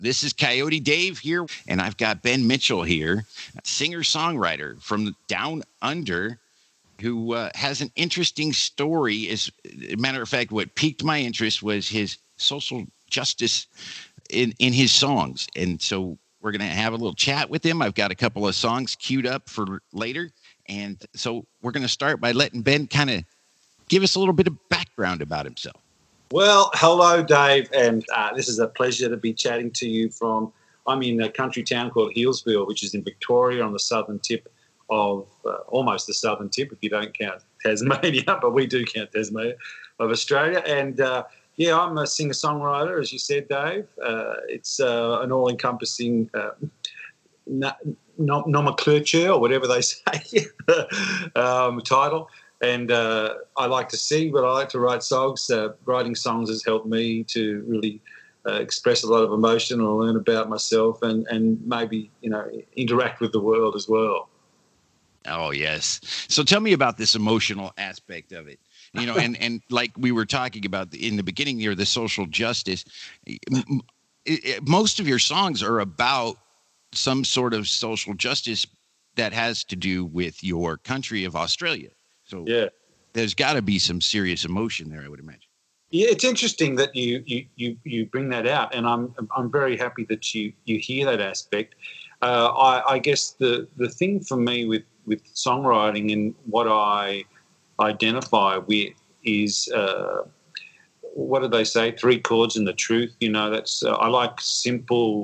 This is Coyote Dave here, and I've got Ben Mitchell here, singer-songwriter from Down Under, who has an interesting story. As a matter of fact, what piqued my interest was his social justice in his songs. And so we're going to have a little chat with him. I've got a couple of songs queued up for later. And so we're going to start by letting Ben kind of give us a little bit of background about himself. Well, hello, Dave, and this is a pleasure to be chatting to you from. I'm in a country town called Healesville, which is in Victoria on the southern tip of, almost the southern tip if you don't count Tasmania, but we do count Tasmania, of Australia. And, yeah, I'm a singer-songwriter, as you said, Dave. It's an all-encompassing nomenclature, or whatever they say, title. And I like to sing, but I like to write songs. Writing songs has helped me to really express a lot of emotion and learn about myself and maybe, interact with the world as well. Oh, yes. So tell me about this emotional aspect of it. And like we were talking about in the beginning here, the social justice, most of your songs are about some sort of social justice that has to do with your country of Australia. So yeah, there's got to be some serious emotion there, I would imagine. Yeah, it's interesting that you bring that out, and I'm very happy that you hear that aspect. I guess the thing for me with songwriting and what I identify with is what do they say? 3 chords and the truth. That's I like simple.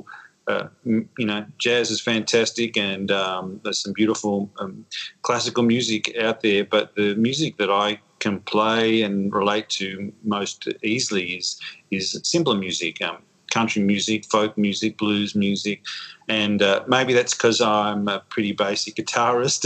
Jazz is fantastic, and there's some beautiful classical music out there. But the music that I can play and relate to most easily is simpler music, country music, folk music, blues music, and maybe that's because I'm a pretty basic guitarist.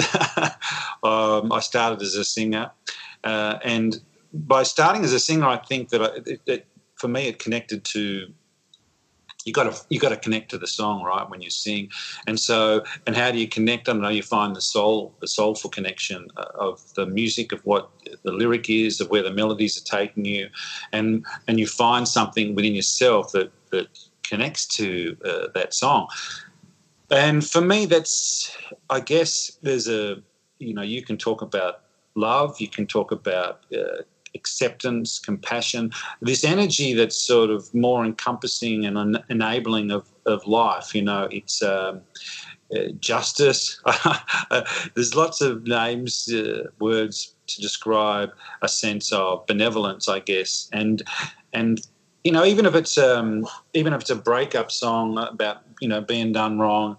I started as a singer, and by starting as a singer, I think that for me it connected to. You got to connect to the song, right, when you sing, and how do you connect? I don't know. You find the soulful connection of the music, of what the lyric is, of where the melodies are taking you, and you find something within yourself that connects to that song. And for me, that's, I guess, there's you can talk about love, you can talk about acceptance, compassion, this energy that's sort of more encompassing and enabling of life. It's justice. There's lots of names, words to describe a sense of benevolence, I guess, and even if it's a breakup song about being done wrong,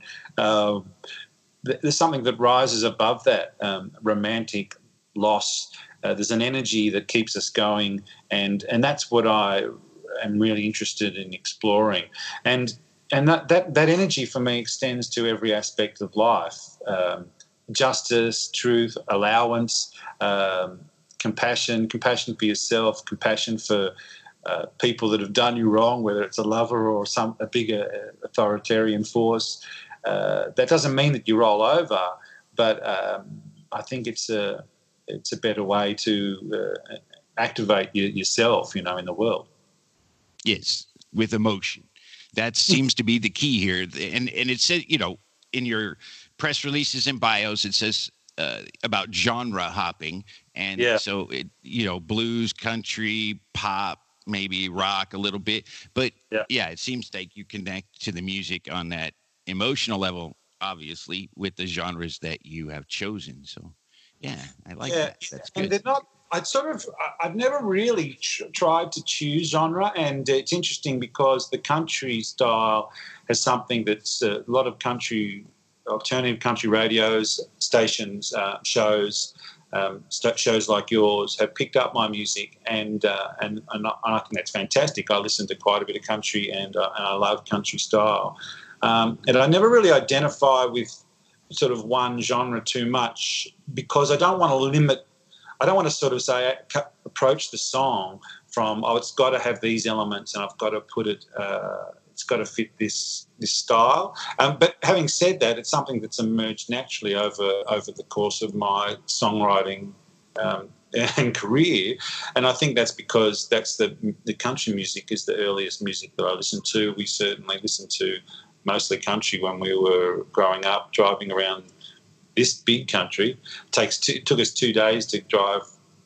there's something that rises above that romantic loss. There's an energy that keeps us going, and that's what I am really interested in exploring. And that energy for me extends to every aspect of life: justice, truth, allowance, compassion for yourself, compassion for people that have done you wrong, whether it's a lover or a bigger authoritarian force. That doesn't mean that you roll over, but I think it's a better way to activate yourself, in the world. Yes, with emotion. That seems to be the key here. And it says, in your press releases and bios, it says about genre hopping. And so, blues, country, pop, maybe rock a little bit. But, it seems like you connect to the music on that emotional level, obviously, with the genres that you have chosen. So, yeah, I like that. That's good. And they're not. I've never really tried to choose genre, and it's interesting because the country style has something that's a lot of alternative country radios, stations, shows like yours have picked up my music, and I think that's fantastic. I listen to quite a bit of country, and I love country style, and I never really identify with sort of one genre too much because I don't want to sort of say approach the song from it's got to have these elements and I've got to put it it's got to fit this style. But having said that, it's something that's emerged naturally over the course of my songwriting and career. And I think that's because that's the country music is the earliest music that I listened to. We certainly listened to mostly country when we were growing up, driving around this big country. It took us 2 days to drive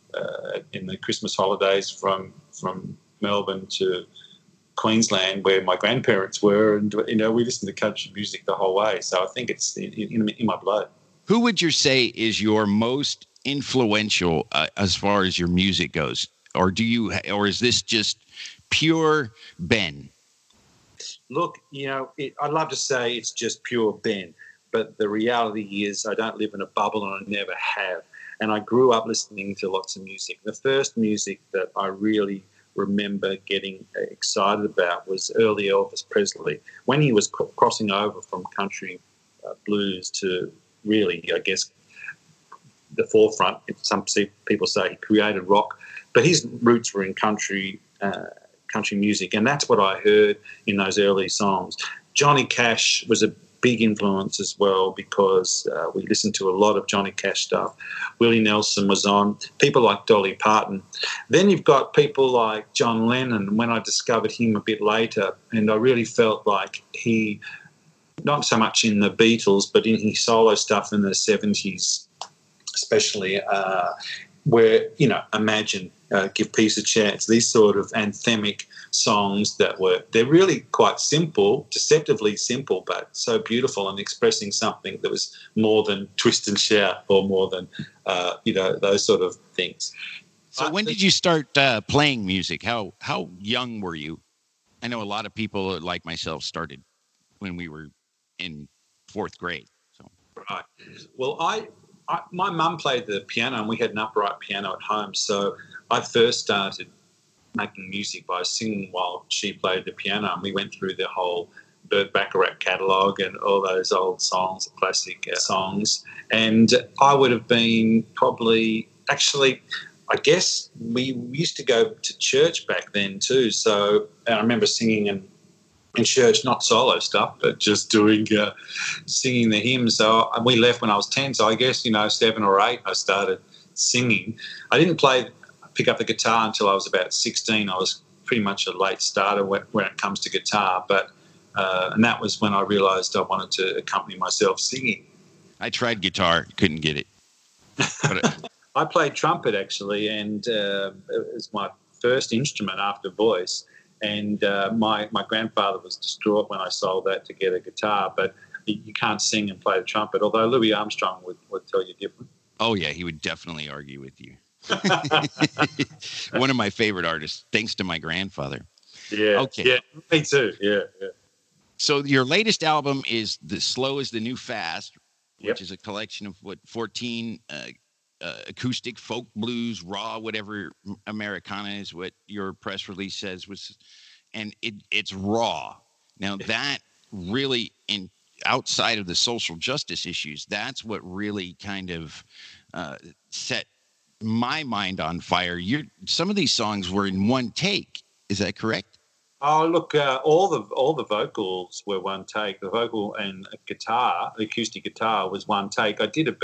in the Christmas holidays from Melbourne to Queensland, where my grandparents were, and we listened to country music the whole way. So I think it's in my blood. Who would you say is your most influential as far as your music goes, or is this just pure Ben? Look, I'd love to say it's just pure Ben, but the reality is I don't live in a bubble, and I never have. And I grew up listening to lots of music. The first music that I really remember getting excited about was early Elvis Presley, when he was crossing over from country blues to really, I guess, the forefront. Some people say he created rock, but his roots were in country music, and that's what I heard in those early songs. Johnny Cash was a big influence as well, because we listened to a lot of Johnny Cash stuff. Willie Nelson was on, people like Dolly Parton. Then you've got people like John Lennon, when I discovered him a bit later, and I really felt like he, not so much in the Beatles, but in his solo stuff in the 70s, especially, where, Imagine, Give Peace a Chance, these sort of anthemic songs they're really quite simple, deceptively simple, but so beautiful and expressing something that was more than twist and shout, or more than, those sort of things. So when did you start playing music? How young were you? I know a lot of people like myself started when we were in 4th grade. So right. Well, my mum played the piano, and we had an upright piano at home. So I first started making music by singing while she played the piano, and we went through the whole Burt Bacharach catalogue and all those old songs, classic songs. And I would have been probably, actually, I guess we used to go to church back then too. So I remember singing in church, not solo stuff, but just doing singing the hymns. So we left when I was 10. So I guess 7 or 8, I started singing. I didn't pick up the guitar until I was about 16. I was pretty much a late starter when it comes to guitar, but and that was when I realised I wanted to accompany myself singing. I tried guitar, couldn't get it. But, I played trumpet actually, and it was my first instrument after voice. And my grandfather was distraught when I sold that to get a guitar, but you can't sing and play the trumpet, although Louis Armstrong would tell you different. Oh, yeah, he would definitely argue with you. One of my favorite artists, thanks to my grandfather. Yeah. Okay. Yeah, me too. Yeah. So your latest album is The Slow is the New Fast, which Yep. is a collection of 14 acoustic, folk, blues, raw, whatever Americana is what your press release says and it's raw. Now that really, outside of the social justice issues, that's what really kind of set my mind on fire. Some of these songs were in one take. Is that correct? Oh, look, all the vocals were one take. The vocal and guitar, the acoustic guitar, was one take.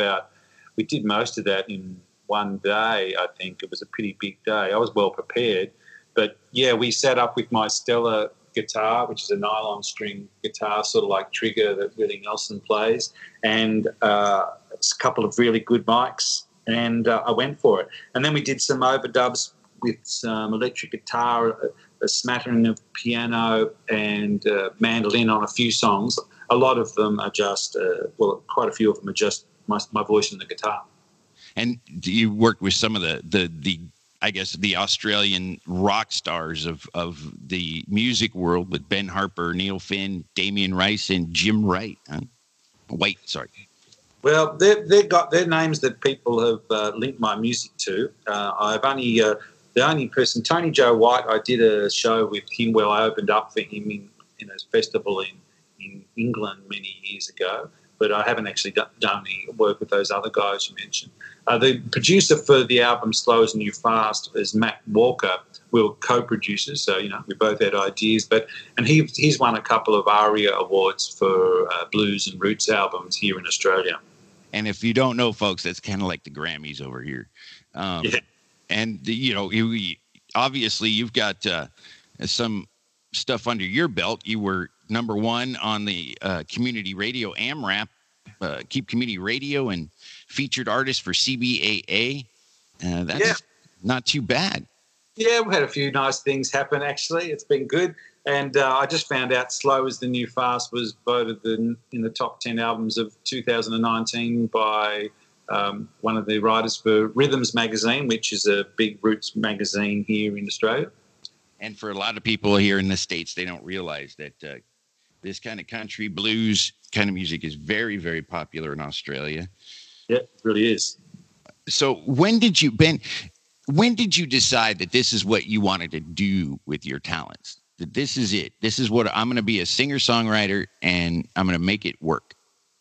We did most of that in one day, I think. It was a pretty big day. I was well prepared. But, yeah, we sat up with my Stella guitar, which is a nylon string guitar, sort of like Trigger that Willie Nelson plays, and a couple of really good mics, and I went for it. And then we did some overdubs with some electric guitar, a smattering of piano and mandolin on a few songs. A lot of them are just, quite a few of them are just my voice and the guitar. And you worked with some of the I guess the Australian rock stars of the music world, with Ben Harper, Neil Finn, Damien Rice, and Jim Wright. White, sorry. Well, they've got their names that people have linked my music to. I've only the only person, Tony Joe White, I did a show with him where I opened up for him in a festival in England many years ago. But I haven't actually done any work with those other guys you mentioned. The producer for the album Slow as New Fast is Matt Walker. We were co-producers, so we both had ideas. And he's won a couple of ARIA awards for blues and roots albums here in Australia. And if you don't know, folks, that's kind of like the Grammys over here. Yeah. And you obviously you've got some stuff under your belt. You were number one on the community radio AMRAP, Keep Community Radio, and featured artist for CBAA. That's not too bad. Yeah, we've had a few nice things happen, actually. It's been good. And I just found out Slow is the New Fast was voted in the top 10 albums of 2019 by one of the writers for Rhythms magazine, which is a big roots magazine here in Australia. And for a lot of people here in the States, they don't realize that this kind of country blues kind of music is very, very popular in Australia. Yeah, it really is. So when did you decide that this is what you wanted to do with your talents? That this is it. This is what I'm going to be, a singer-songwriter, and I'm going to make it work.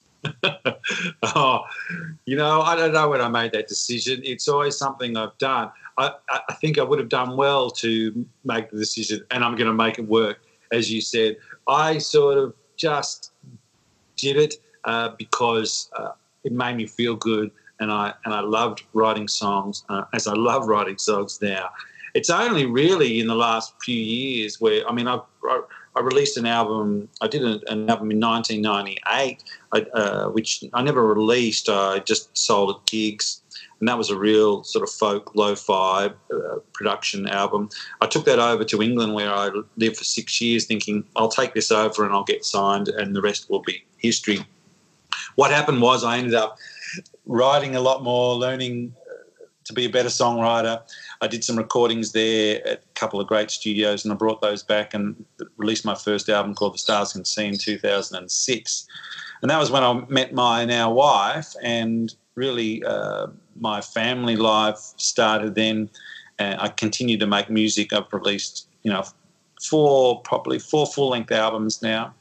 I don't know when I made that decision. It's always something I've done. I think I would have done well to make the decision, and I'm going to make it work. As you said, I sort of just did it because it made me feel good, and I loved writing songs, as I love writing songs now. It's only really in the last few years where, I released an album. I did an album in 1998, which I never released. I just sold at gigs, and that was a real sort of folk lo-fi production album. I took that over to England, where I lived for 6 years, thinking I'll take this over and I'll get signed, and the rest will be history. What happened was I ended up writing a lot more, learning to be a better songwriter. I did some recordings there at a couple of great studios, and I brought those back and released my first album called The Stars Can See in 2006. And that was when I met my now wife, and really my family life started then. And I continued to make music. I've released, four full-length albums now.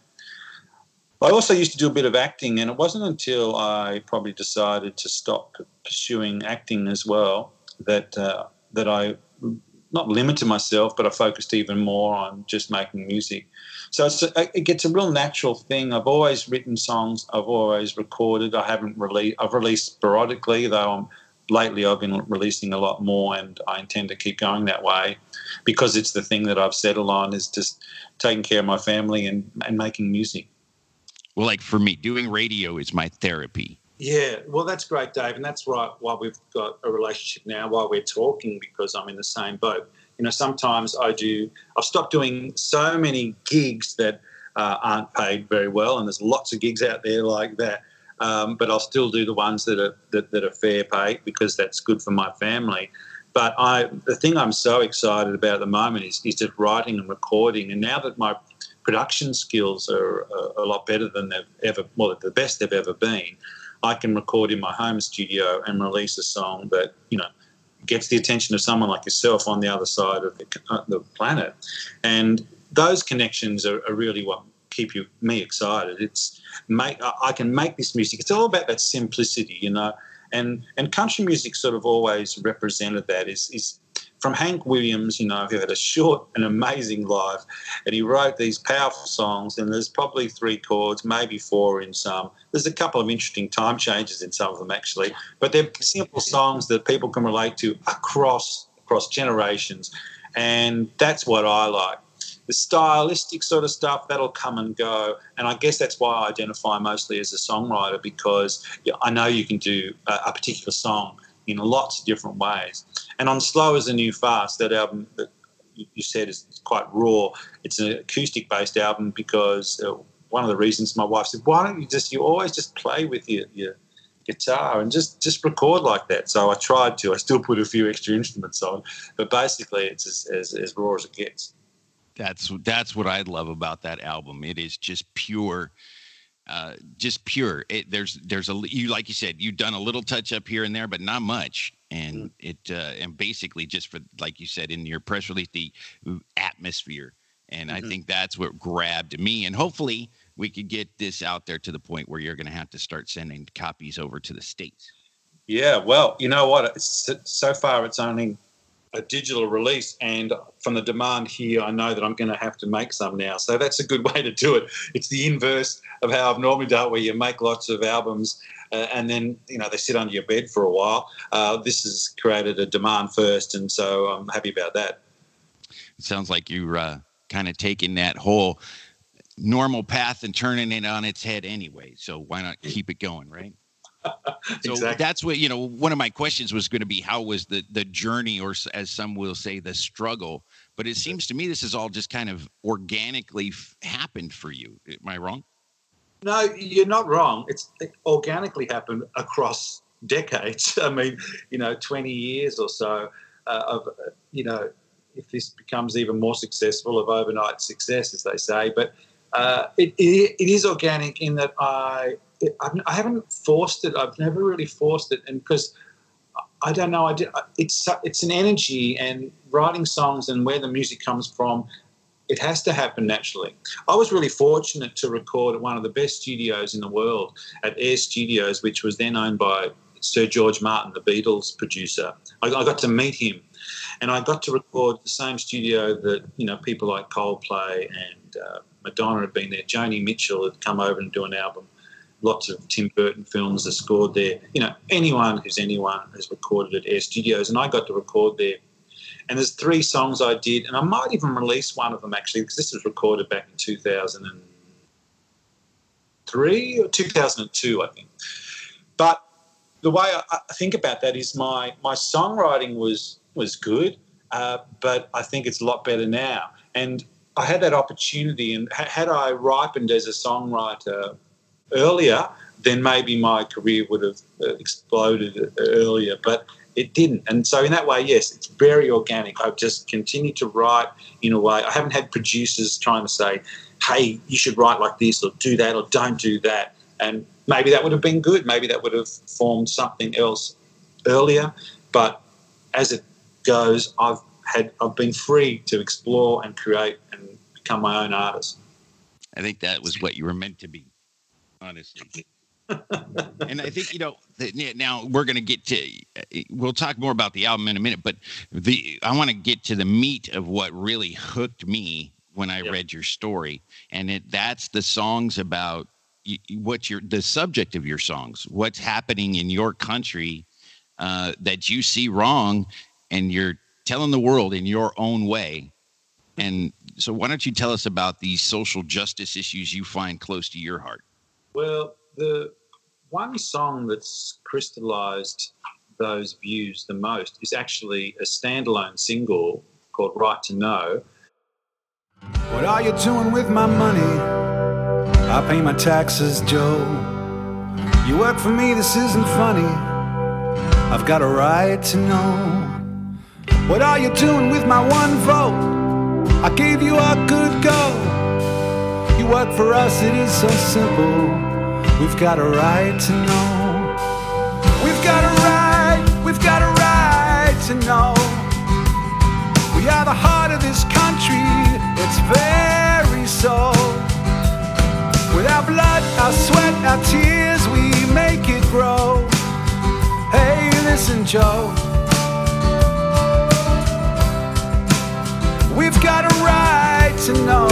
I also used to do a bit of acting, and it wasn't until I probably decided to stop pursuing acting as well that I not limited myself, but I focused even more on just making music. So it gets a real natural thing. I've always written songs. I've always recorded. I've released sporadically, though lately I've been releasing a lot more, and I intend to keep going that way because it's the thing that I've settled on, is just taking care of my family and making music. Well, like for me, doing radio is my therapy. Yeah, well, that's great, Dave, and that's right why we've got a relationship now, while we're talking, because I'm in the same boat. Sometimes I've stopped doing so many gigs that aren't paid very well, and there's lots of gigs out there like that, but I'll still do the ones that are fair pay, because that's good for my family. But the thing I'm so excited about at the moment is just writing and recording, and now that my production skills are a lot better than the best they've ever been, I can record in my home studio and release a song that, gets the attention of someone like yourself on the other side of the planet. And those connections are really what keep me excited. I can make this music. It's all about that simplicity, and country music sort of always represented that. Is from Hank Williams, who had a short and amazing life, and he wrote these powerful songs, and there's probably 3 chords, maybe 4 in some. There's a couple of interesting time changes in some of them, actually, but they're simple songs that people can relate to across generations, and that's what I like. The stylistic sort of stuff, that'll come and go, and I guess that's why I identify mostly as a songwriter, because I know you can do a particular song in lots of different ways. And on Slow is the New Fast, that album that you said is quite raw. It's an acoustic-based album because one of the reasons my wife said, why don't you always just play with your guitar and just record like that? So I tried to. I still put a few extra instruments on, but basically it's as raw as it gets. That's what I love about that album. It is just pure. Just pure. Like you said, you've done a little touch up here and there, but not much. And and basically just for, like you said in your press release, the atmosphere. And I think that's what grabbed me. And hopefully we could get this out there to the point where you're going to have to start sending copies over to the States. Yeah, well, you know what? So far it's only a digital release, and from the demand here, I know that I'm going to have to make some now. So that's a good way to do it. It's the inverse of how I've normally done it, where you make lots of albums and then, they sit under your bed for a while. This has created a demand first, and so I'm happy about that. It sounds like you're kind of taking that whole normal path and turning it on its head anyway. So why not keep it going, right? So exactly. That's what, one of my questions was going to be, how was the journey, or as some will say, the struggle? But it seems to me this has all just kind of organically happened for you. Am I wrong? No, you're not wrong. It organically happened across decades. I mean, 20 years or so of, if this becomes even more successful, of overnight success, as they say. But it is organic in that I haven't forced it. I've never really forced it, and because I don't know, it's an energy, and writing songs and where the music comes from, it has to happen naturally. I was really fortunate to record at one of the best studios in the world, at Air Studios, which was then owned by Sir George Martin, the Beatles producer. I got to meet him, and I got to record the same studio that people like Coldplay and Madonna had been there. Joni Mitchell had come over and do an album. Lots of Tim Burton films are scored there. Anyone has recorded at Air Studios, and I got to record there. And there's 3 songs I did, and I might even release one of them, actually, because this was recorded back in 2003 or 2002, I think. But the way I think about that is my songwriting was good, but I think it's a lot better now. And I had that opportunity, and had I ripened as a songwriter earlier, then maybe my career would have exploded earlier, but it didn't. And so in that way, yes, it's very organic. I've just continued to write in a way. I haven't had producers trying to say, hey, you should write like this or do that or don't do that. And maybe that would have been good. Maybe that would have formed something else earlier. But as it goes, I've been free to explore and create and become my own artist. I think that was what you were meant to be, honestly. And I think, now we're going to get to, we'll talk more about the album in a minute, but I want to get to the meat of what really hooked me when I read your story. And that's the songs about the subject of your songs, what's happening in your country that you see wrong, and you're telling the world in your own way. And so why don't you tell us about these social justice issues you find close to your heart? Well, the one song that's crystallized those views the most is actually a standalone single called Right to Know. What are you doing with my money? I pay my taxes, Joe. You work for me, this isn't funny. I've got a right to know. What are you doing with my one vote? I gave you a good go. You work for us, it is so simple. We've got a right to know. We've got a right to know. We are the heart of this country, its very soul. With our blood, our sweat, our tears, we make it grow. Hey, listen, Joe. We've got a right to know.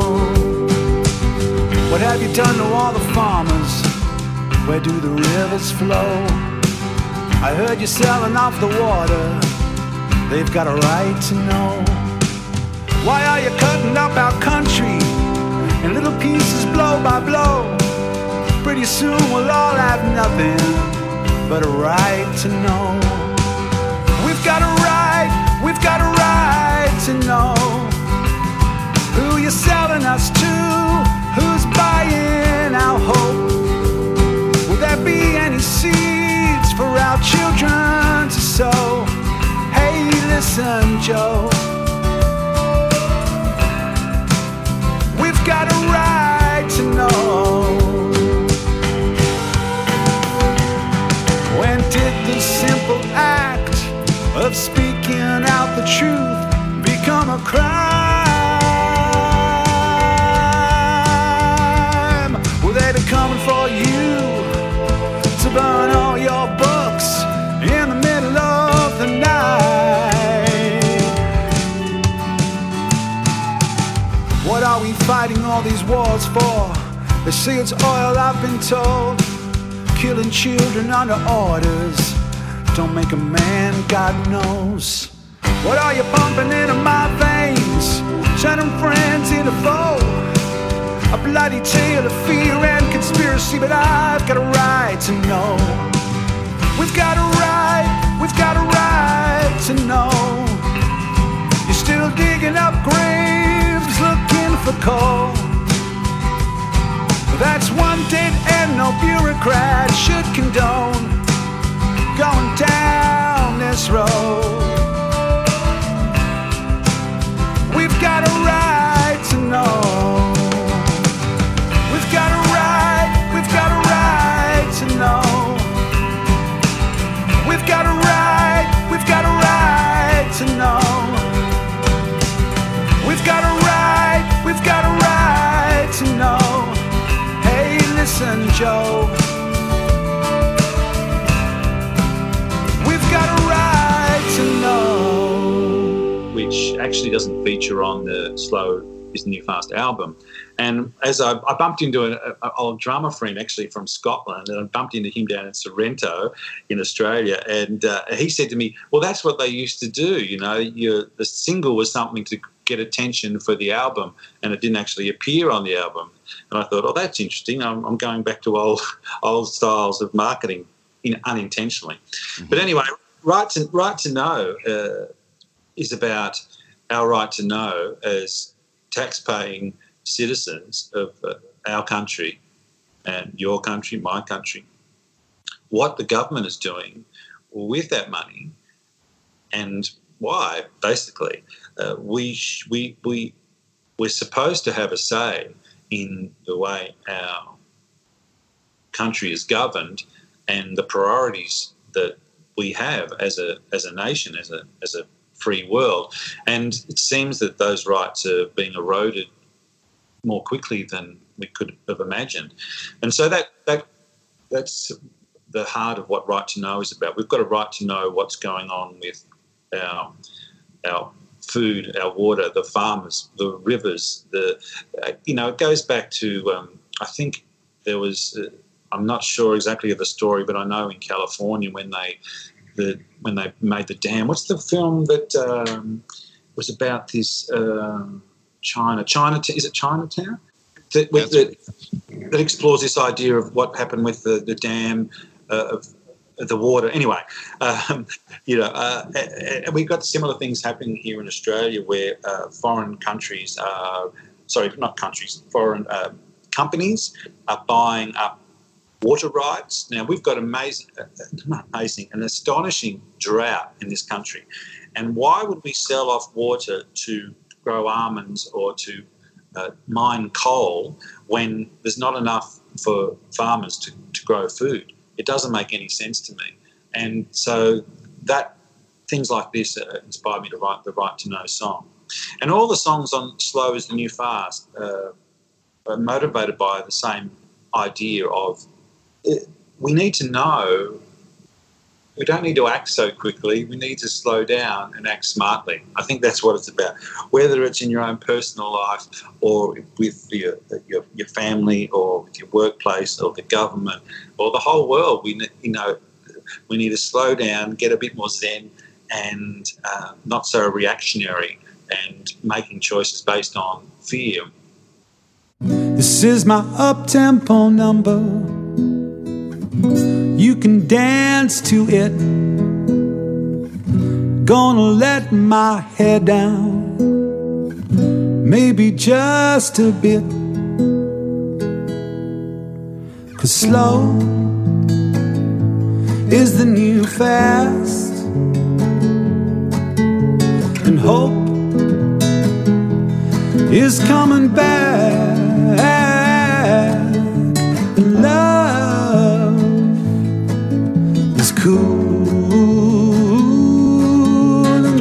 What have you done to all the farmers? Where do the rivers flow? I heard you selling off the water. They've got a right to know. Why are you cutting up our country in little pieces, blow by blow? Pretty soon we'll all have nothing but a right to know. We've got a right to know who you're selling us to, who's buying our hope. Will there be any seeds for our children to sow? Hey, listen, Joe. We've got a right to know. When did the simple act of speaking out the truth become a crime? wars for? They say it's oil, I've been told. Killing children under orders don't make a man, God knows. What are you pumping into my veins? Turning friends into foe. A bloody tale of fear and conspiracy, but I've got a right to know. We've got a right to know. You're still digging up graves, looking for coal. That's one dead end no bureaucrat should condone. Going down this road. We've got a right to know. We've got a right to know. We've got a right to know. We've got a right to know. Hey, listen, Joe. We've got a right to know. Which actually doesn't feature on the Slow Is the New Fast album. And as I bumped into an old drummer friend actually from Scotland, and I bumped into him down in Sorrento in Australia, and he said to me, well, that's what they used to do, you know, the single was something to get attention for the album, and it didn't actually appear on the album. And I thought, oh, that's interesting. I'm going back to old styles of marketing unintentionally. Mm-hmm. But anyway, Right to Know is about our right to know as tax-paying citizens of our country and your country, my country, what the government is doing with that money and why, basically. We're supposed to have a say in the way our country is governed and the priorities that we have as a nation, as a free world. And it seems that those rights are being eroded more quickly than we could have imagined. And so that's the heart of what Right to Know is about. We've got a right to know what's going on with our food, our water, the farmers, the rivers. It goes back to I think there was. I'm not sure exactly of the story, but I know in California when they made the dam. What's the film that was about this? Chinatown. Is it Chinatown? That explores this idea of what happened with the dam of the water. Anyway, we've got similar things happening here in Australia where foreign companies are buying up water rights. Now, we've got an astonishing drought in this country. And why would we sell off water to grow almonds or to mine coal when there's not enough for farmers to grow food? It doesn't make any sense to me. And so things like this inspired me to write the Right to Know song. And all the songs on Slow Is the New Fast are motivated by the same idea of we need to know. We don't need to act so quickly. We need to slow down and act smartly. I think that's what it's about. Whether it's in your own personal life or with your family or with your workplace or the government or the whole world, we need to slow down, get a bit more zen and not so reactionary and making choices based on fear. This is my up-tempo number. You can dance to it. Gonna let my hair down, maybe just a bit. 'Cause slow is the new fast, and hope is coming back. And love is cool, and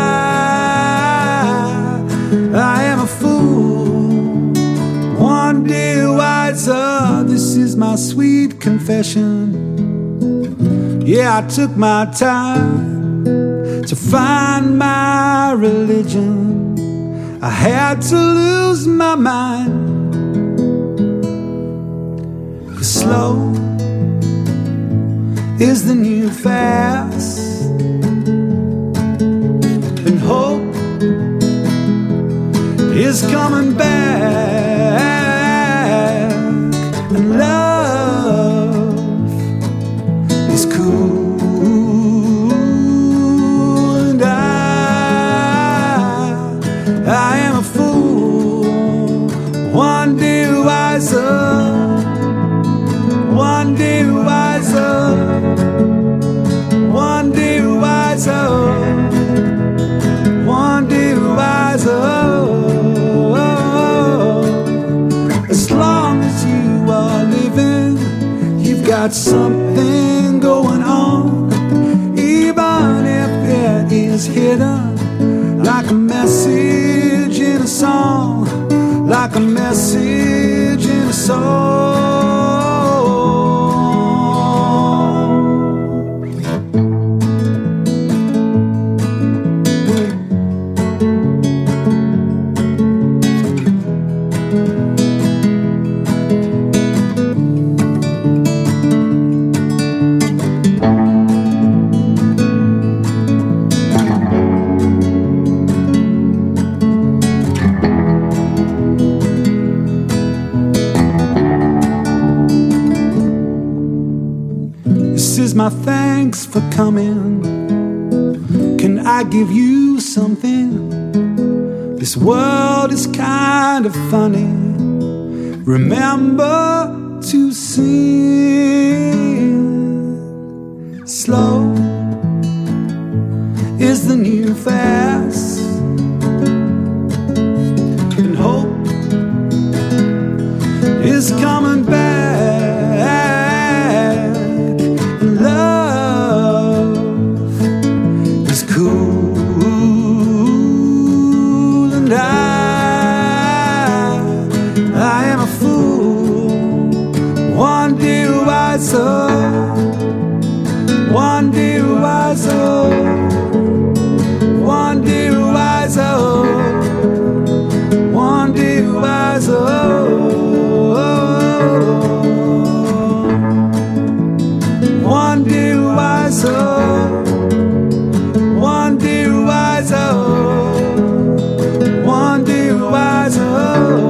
I am a fool, one day wiser. This is my sweet confession. Yeah, I took my time to find my religion. I had to lose my mind Slow is the new fast, and hope is coming back, and love is cool, and I am a fool, one day wiser. One day wiser, one day wiser, one day wiser. As long as you are living, you've got something going on, even if it is hidden, like a message in a song, like a message in a song. My thanks for coming. Can I give you something? This world is kind of funny. Remember to sing. Slow is the new fast, and hope is coming back. One day wiser, one day wiser, one day wiser, one day wiser, one day wiser, one day wiser.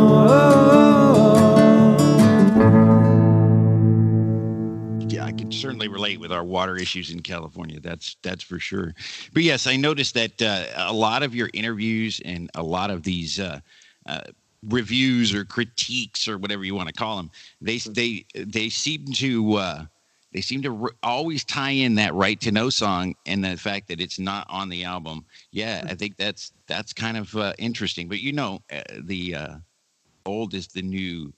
Certainly relate with our water issues in California. That's for sure. But yes, I noticed that a lot of your interviews and a lot of these reviews or critiques or whatever you want to call them, they seem to always tie in that Right to Know song and the fact that it's not on the album. Yeah, I think that's kind of interesting. But the old is the new,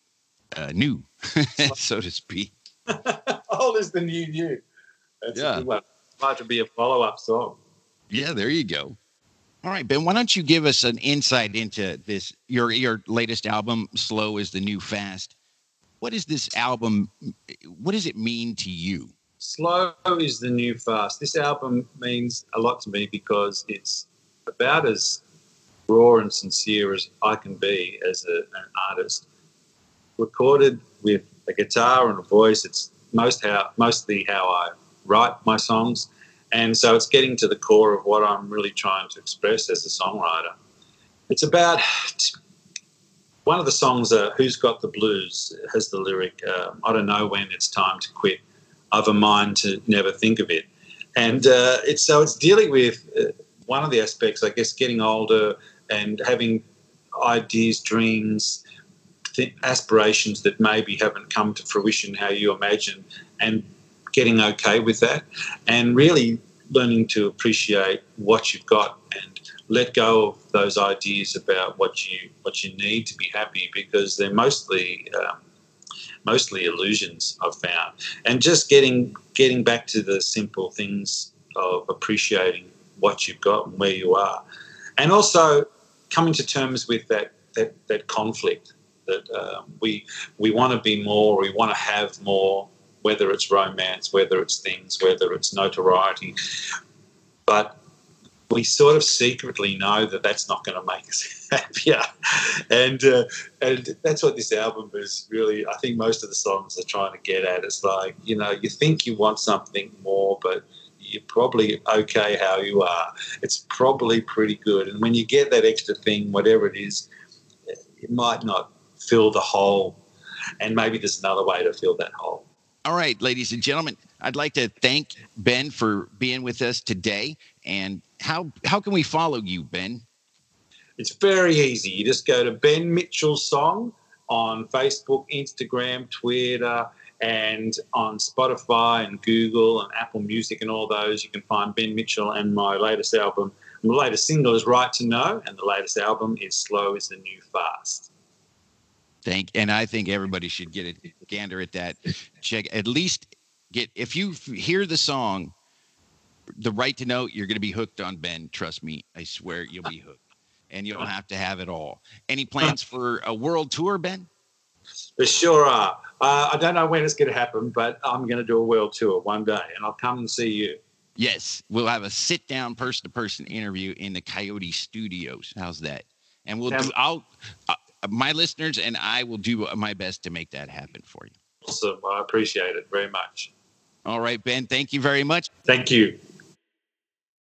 so to speak. Old is the new. That's a good one. Might to be a follow-up song. Yeah, there you go. All right, Ben, why don't you give us an insight into this, your latest album, Slow is the New Fast. What is this album? What does it mean to you? Slow is the New Fast. This album means a lot to me because it's about as raw and sincere as I can be as an artist. Recorded with a guitar and a voice. It's mostly how I write my songs. And so it's getting to the core of what I'm really trying to express as a songwriter. It's about one of the songs, Who's Got the Blues, has the lyric, I don't know when it's time to quit. I've a mind to never think of it. And it's dealing with one of the aspects, I guess, getting older and having ideas, dreams, aspirations that maybe haven't come to fruition how you imagine, and getting okay with that, and really learning to appreciate what you've got and let go of those ideas about what you need to be happy, because they're mostly illusions, I've found. And just getting back to the simple things of appreciating what you've got and where you are, and also coming to terms with that conflict. That we want to be more, we want to have more, whether it's romance, whether it's things, whether it's notoriety. But we sort of secretly know that that's not going to make us happier. And that's what this album is really, I think most of the songs are trying to get at. It's like, you know, you think you want something more, but you're probably okay how you are. It's probably pretty good. And when you get that extra thing, whatever it is, it might not fill the hole. And maybe there's another way to fill that hole. All right, ladies and gentlemen, I'd like to thank Ben for being with us today. And how can we follow you, Ben? It's very easy. You just go to Ben Mitchell Song on Facebook, Instagram, Twitter, and on Spotify and Google and Apple Music and all those. You can find Ben Mitchell and my latest album. My latest single is Right to Know, and the latest album is Slow is the New Fast. And I think everybody should get a gander at that. Check, at least if you hear the song, the Right to Know, you're going to be hooked on Ben. Trust me. I swear you'll be hooked. And you'll have to have it all. Any plans for a world tour, Ben? There sure are. I don't know when it's going to happen, but I'm going to do a world tour one day, and I'll come and see you. Yes. We'll have a sit-down person-to-person interview in the Coyote Studios. How's that? And my listeners and I will do my best to make that happen for you. Awesome. I appreciate it very much. All right, Ben. Thank you very much. Thank you.